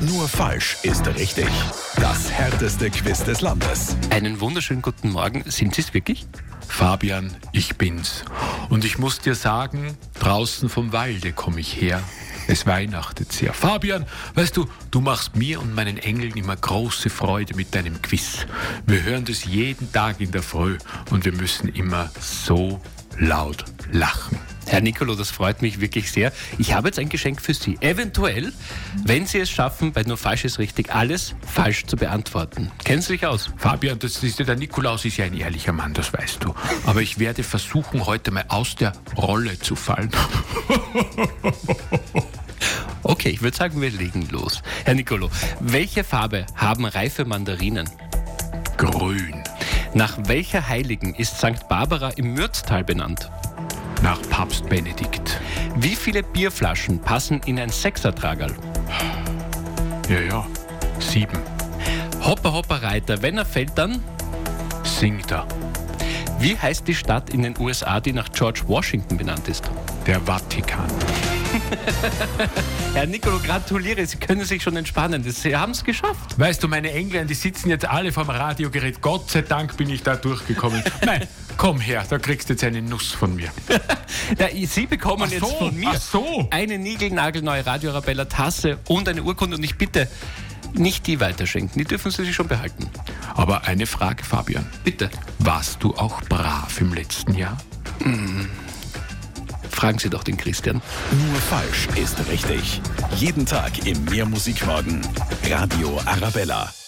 Nur falsch ist richtig. Das härteste Quiz des Landes. Einen wunderschönen guten Morgen. Sind Sie es wirklich? Fabian, ich bin's. Und ich muss dir sagen, draußen vom Walde komme ich her. Es weihnachtet sehr. Fabian, weißt du, du machst mir und meinen Engeln immer große Freude mit deinem Quiz. Wir hören das jeden Tag in der Früh und wir müssen immer so laut lachen. Herr Nicolo, das freut mich wirklich sehr. Ich habe jetzt ein Geschenk für Sie. Eventuell, wenn Sie es schaffen, bei Nur falsch ist richtig, alles falsch zu beantworten. Kennen Sie sich aus? Fabian, der Nikolaus ist ja ein ehrlicher Mann, das weißt du. Aber ich werde versuchen, heute mal aus der Rolle zu fallen. Okay, ich würde sagen, wir legen los. Herr Nicolo, welche Farbe haben reife Mandarinen? Grün. Nach welcher Heiligen ist St. Barbara im Mürztal benannt? Nach Papst Benedikt. Wie viele Bierflaschen passen in ein Sechsertragerl? Ja, 7. Hopper, Hopper, Reiter, wenn er fällt, dann? Singt er. Wie heißt die Stadt in den USA, die nach George Washington benannt ist? Der Vatikan. Herr Nicolo, gratuliere, Sie können sich schon entspannen. Sie haben es geschafft. Weißt du, meine Engländer, die sitzen jetzt alle vorm Radiogerät. Gott sei Dank bin ich da durchgekommen. Nein, komm her, da kriegst du jetzt eine Nuss von mir. Ja, Sie bekommen jetzt von mir so. eine niegelnagelneue Radio Arabella Tasse und eine Urkunde. Und ich bitte, nicht die weiterschenken. Die dürfen Sie sich schon behalten. Aber eine Frage, Fabian. Bitte. Warst du auch brav im letzten Jahr? Fragen Sie doch den Christian. Nur falsch ist richtig. Jeden Tag im Mehr Musikmorgen. Radio Arabella.